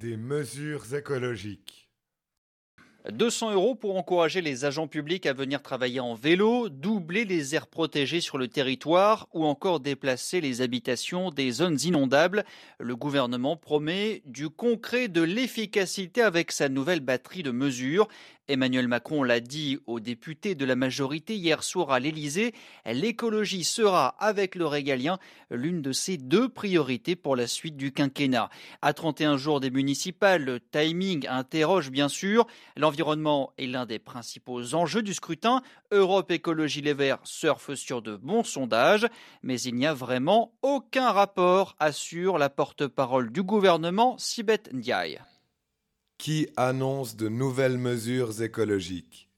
Des mesures écologiques. 200 € pour encourager les agents publics à venir travailler en vélo, doubler les aires protégées sur le territoire ou encore déplacer les habitations des zones inondables. Le gouvernement promet du concret, de l'efficacité avec sa nouvelle batterie de mesures. Emmanuel Macron l'a dit aux députés de la majorité hier soir à l'Elysée, l'écologie sera, avec le régalien, l'une de ses deux priorités pour la suite du quinquennat. À 31 jours des municipales, le timing interroge bien sûr. L'environnement est l'un des principaux enjeux du scrutin. Europe Écologie Les Verts surfe sur de bons sondages, mais il n'y a vraiment aucun rapport, assure la porte-parole du gouvernement, Sibeth Ndiaye. Qui annonce de nouvelles mesures écologiques?